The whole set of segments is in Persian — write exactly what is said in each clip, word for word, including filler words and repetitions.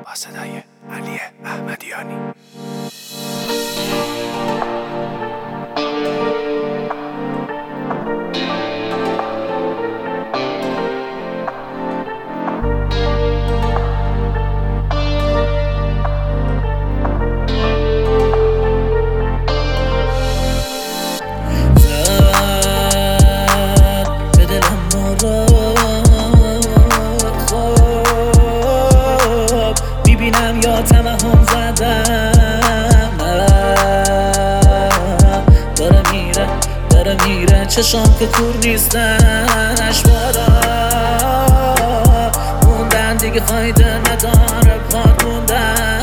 با صدای علی احمدیانی. یا توهم زدم داره میره داره میره چشام که کور نیستن اشوارا موندن دیگه فایده نداره پاد موندن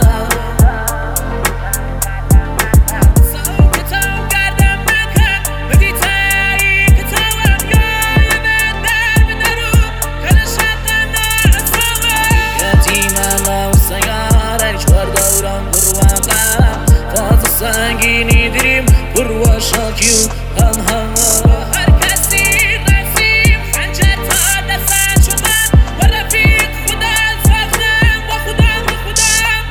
سنگینی دیریم برو شاکیو هم هم هر کسی رسیم خنجر تا دستن شدن و رفیق خودم ساختم با خودم با خودم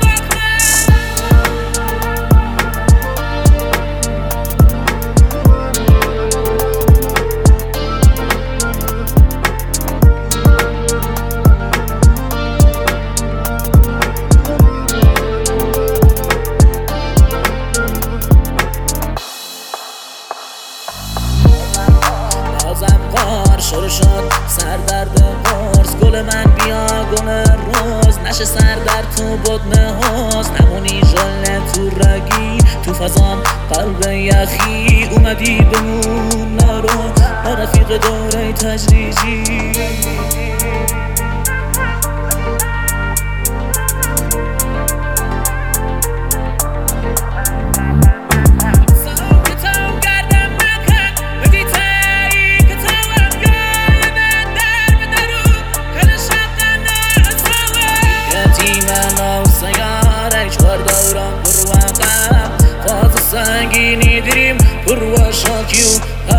بازم قار شروع شد سردرد قرص گل من بیا گل روز نشه سردرد تو بدن حوز نمونی ژله تو رگی تو فضام قلب یخی اومدی بمون نرو با رفیق دوره تجریجی سنگینی دیریم برو شاکیو